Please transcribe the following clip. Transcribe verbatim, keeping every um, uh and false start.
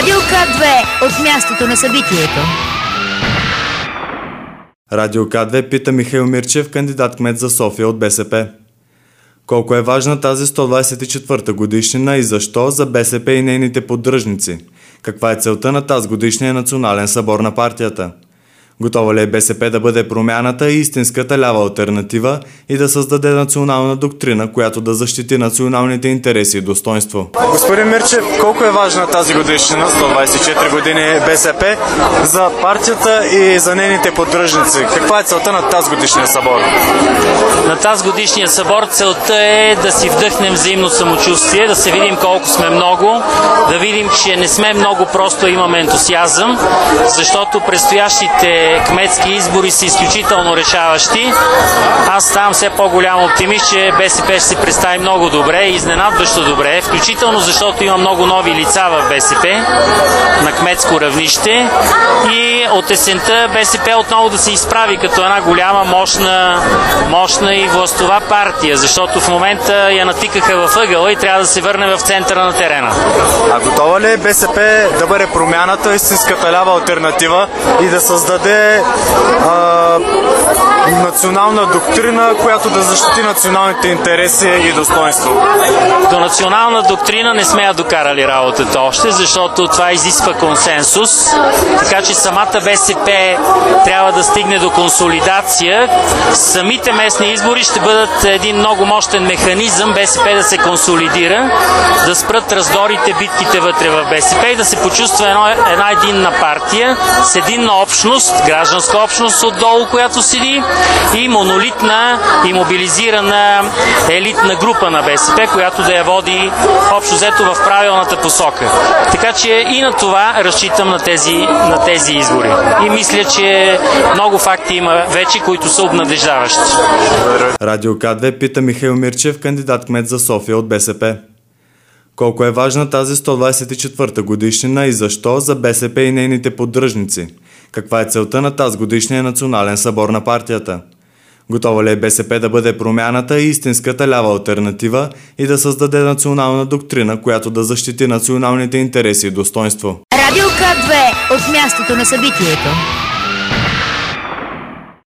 Радио К две от мястото на събитието. Радио К две пита Михаил Мирчев, кандидат-кмет за София от БСП. Колко е важна тази сто двадесет и четвърта годишнина и защо за БСП и нейните поддръжници? Каква е целта на тази годишния национален събор на партията? Готова ли е БСП да бъде промяната и истинската лява алтернатива и да създаде национална доктрина, която да защити националните интереси и достоинство? Господин Мирчев, колко е важна тази годишнина, сто двадесет и четири години БСП, за партията и за нейните поддръжници? Каква е целта на тази годишния събор? На тази годишния събор целта е да си вдъхнем взаимно самочувствие, да се видим колко сме много, да видим, че не сме много, просто имаме ентусиазъм, защото предстоящите кметски избори са изключително решаващи. Аз ставам все по-голям оптимист, че БСП ще се представи много добре, изненадващо добре, включително защото има много нови лица в БСП на кметско равнище и от есента БСП отново да се изправи като една голяма, мощна, мощна и властова партия, защото в момента я натикаха в ъгъла и трябва да се върне в центъра на терена. А готова ли е БСП да бъде промяната, истинската лява алтернатива и да създаде а, национална доктрина, която да защити националните интереси и достоинство? До национална доктрина не сме я докарали работата още, защото това изисква консенсус, така че самата БСП трябва да стигне до консолидация. Самите местни избори ще бъдат един много мощен механизъм БСП да се консолидира, да спрат раздорите, битките вътре в БСП и да се почувства едно, една единна партия с единна общност, гражданска общност отдолу, която седи, и монолитна и мобилизирана елитна група на БСП, която да я води общо взето в правилната посока. Така че и на това разчитам на тези, на тези избори. И мисля, че много факти има вече, които са обнадеждаващи. Радио К две пита Михаил Мирчев, кандидат-кмет за София от БСП. Колко е важна тази сто двадесет и четвърта годишнина и защо за БСП и нейните поддръжници? Каква е целта на тази годишния национален събор на партията? Готова ли е БСП да бъде промяната и истинската лява алтернатива и да създаде национална доктрина, която да защити националните интереси и достоинство? Радио К две от мястото на събитието.